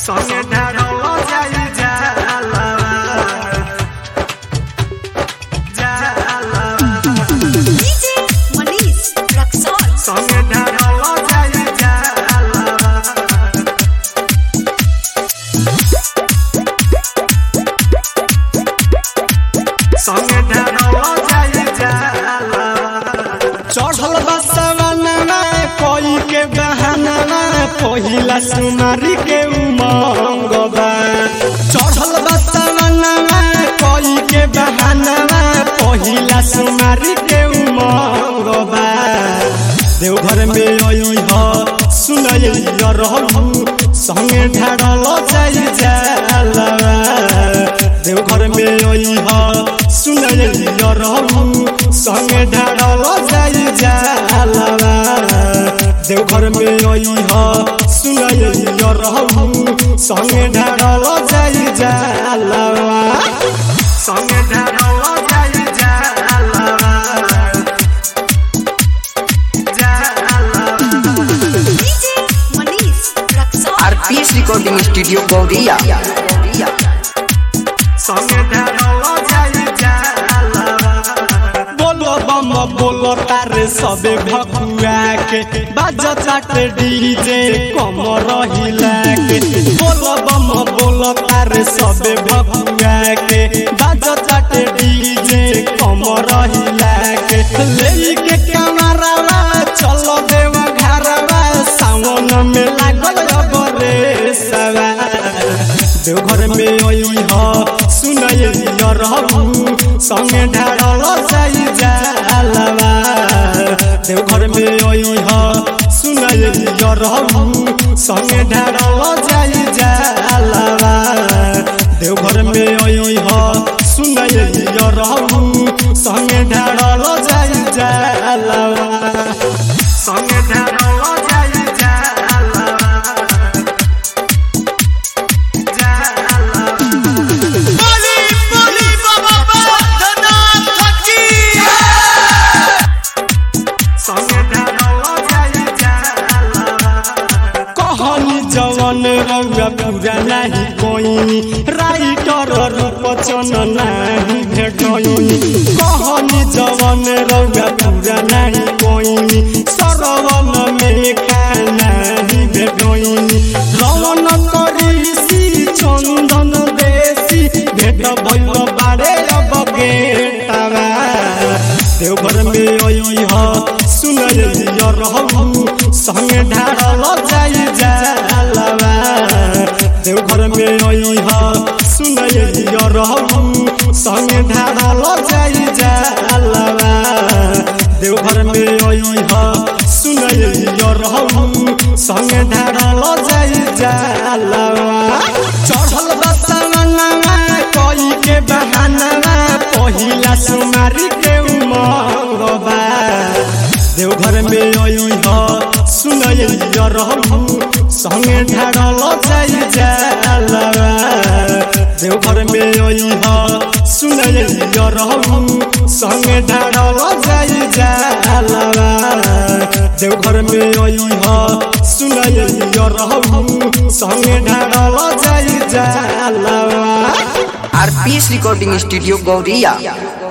संगे ढारो जाई जाला डीजे मनीष रक्सौल संगे ढारो जाई जाला संगे ढारो जाई जाला चढ़ल बसवनवा कोई के बहानवा पहिला सुमारी के उमंगवा चढ़ल बसवनवा कोई के बहानवा पहिला सुमारी के उमंगवा देवघर में आई ह सुनई रहू संगे ढारल जाई जाला देवघर में आई ह सुनई रहू संगे ढारल जाई जाला देवघर में आई ह सुनई रहू संगे ढारल जाई जाला संगे ढारो जाई जाला DJ Manish Raxaul RPS recording studio Gauriya संगे ढारो जाई जाला बोलो बम बोलो तारे सबे भकुआ के बाजताटे डीजे कम रहिला के बोलो बम बोलो तारे सबे भकुआ के बाजताटे डीजे कम रहिला के ले के कमरावा चलो देव घरवा सावन में लागल बरे सवा देवघर में आई ह सुनई रहू संगे ढारल जाई जाला देवघर में आई ह सुनई रहू संगे ढारल जाई जाला देवघर में आई ह सुनई रहू संगे ढारल जाई जाला संगे ढारो जाई जाला संगे ढारो जाई जाला कहनी जवन रउआ पूरा नहीं कोइनी राइटर रूप चन नहीं भेटोइनी कहनी जवन रउआ पूरा नहीं कोइनी सरवन में का नहीं भेटोइनी रवन करिसी चंदन देसी भेट भइल बारे अब गेटावा देवघर में आई ह सुनई रहू संगे ढारल जाई जाला देवघर में आई ह सुनई रहू संगे ढारल जाई जाला देवघर में आई ह सुनई रहू संगे ढारल जाई जाला चढ़ल बसवनवा कोई के बहानवा पहिला सुमारी के उमंगवा देवघर में आई ह सुनई रहू संगे ढारल जाई जाला देवघर में आई ह सुनई रहू संगे ढारल जाई जाला देवघर में आई ह सुनई रहू संगे ढारल जाई जाला आरपीएस रिकॉर्डिंग स्टूडियो गौरिया